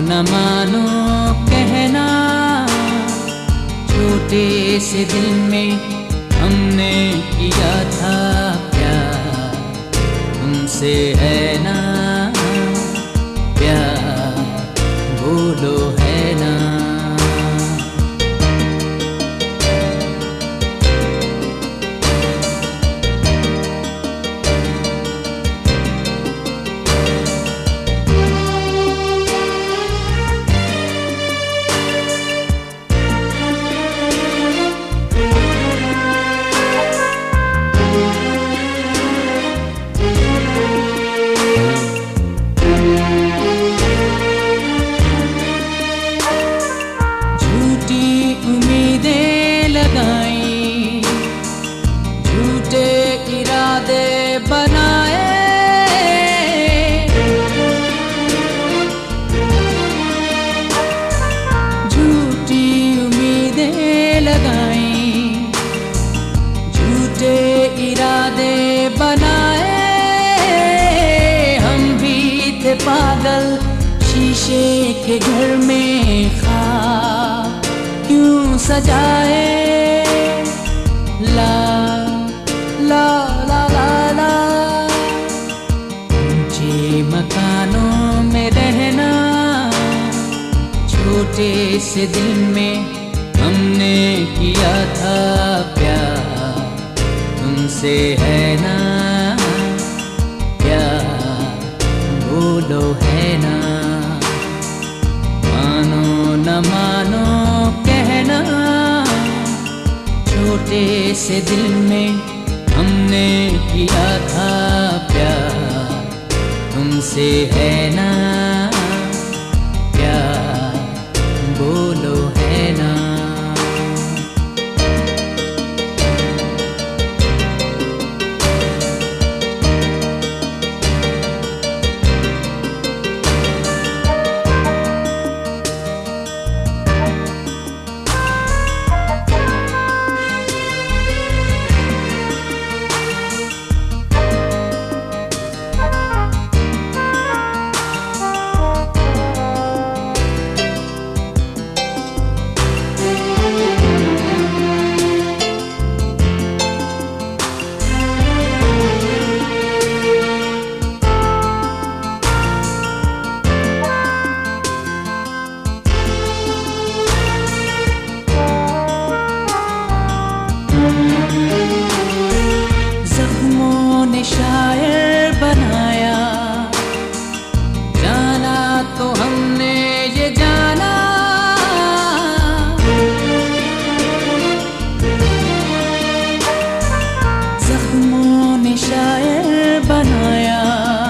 न मानो कहना, छोटे से दिल में हमने किया था प्यार, तुमसे है ना प्यार, बोलो है ना। झूठे इरादे बनाए, झूठी उम्मीदें लगाई, झूठे इरादे बनाए। हम भी थे पागल शीशे के घर में, ख्वाब क्यों सजाए। ला ला ला ला ला, ऊंचे मकानों में रहना, छोटे से दिल में हमने किया था प्यार, तुमसे है ना प्यार, बोलो है ना। मानो न मानो कहना, छोटे से दिल में हमने किया था प्यार, तुमसे है ना प्यार, बोलो है ना। जख्मों ने शायर बनाया, जाना तो हमने ये जाना, जख्मों ने शायर बनाया,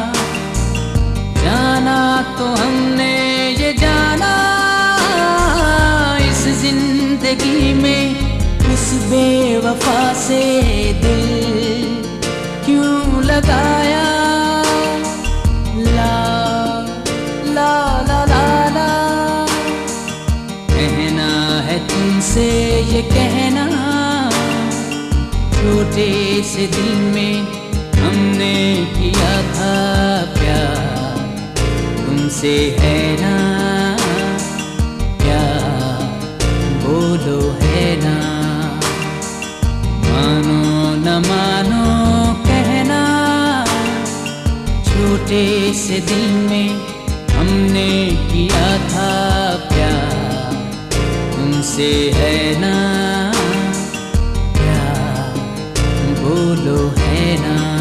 जाना तो हमने ये जाना। इस जिंदगी में उस बेवफा से दिल क्यों लगाया। ला ला ला ला ला, कहना है तुमसे ये कहना, छोटे से दिल में हमने किया था प्यार, तुमसे है ना प्यार, बोलो है ना। मानो न मानो कहना, छोटे से दिल में हमने किया था प्यार, तुमसे है ना प्यार, बोलो है ना।